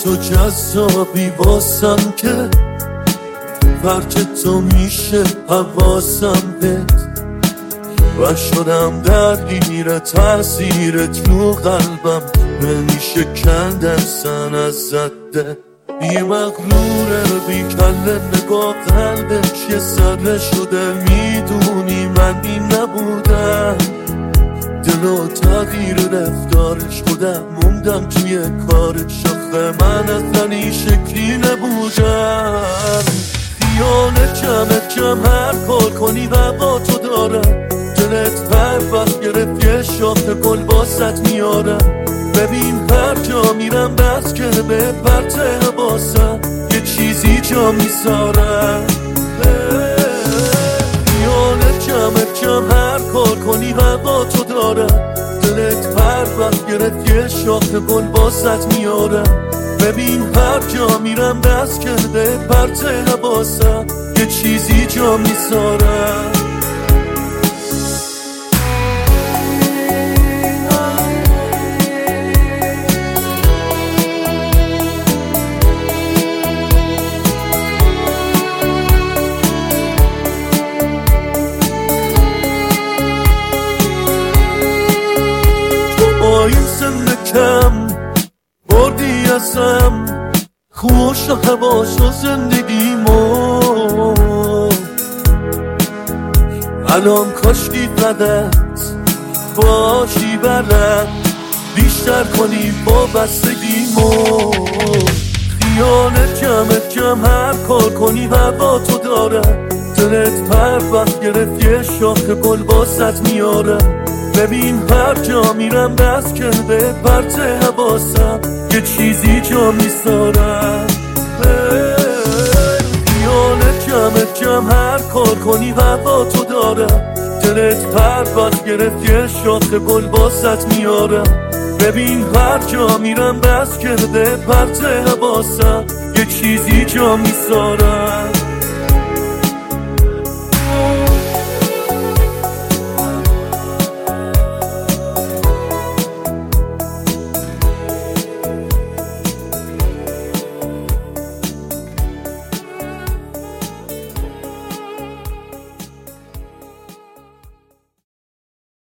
تو جذابی واسم که فرق تو میشه حواسم بهت و شدم درگیر تاثیرت رو قلبم نمیشه کندن سن از زده بی مغروره بی کله نگاه قلبش یه سره شده میدونی من این نبودم دل و تغییر رفتارش خودم موندم توی کارش آخه من اصلا این شکلی نبودم خیال کم هر کار کنی و با تو دارم دلت هر وقت گرفت یه شاخه گل باست میارم ببین هر جا میرم بس که به پرته حواسم یه چیزی جا میذارم خیال کم هر کار کنی و با تو دارم دلت هر وقت گرفت یه شاخه گل باست میارم ببین هر جا میرم دست کرده پرته حواسم یه چیزی جا میذارم با این سن کم بردی ازم خوش و هواش و زندگیمو الان کاشکی قدرت باشی بلد بیشتر کنی با بستگیمو خیال کم هر کار کنی و با تو دارم دلت هر وقت گرفت یه شاخه گل باست میارم ببین هر جا میرم دست کرده پرته حواسم یه چیزی جا میذارم خیال کم هر کار کنی و با تو دارم دلت هر وقت گرفت یه شاخه گل باست میارم ببین هر جا میرم دست کرده پرته حواسم یه چیزی جا میذارم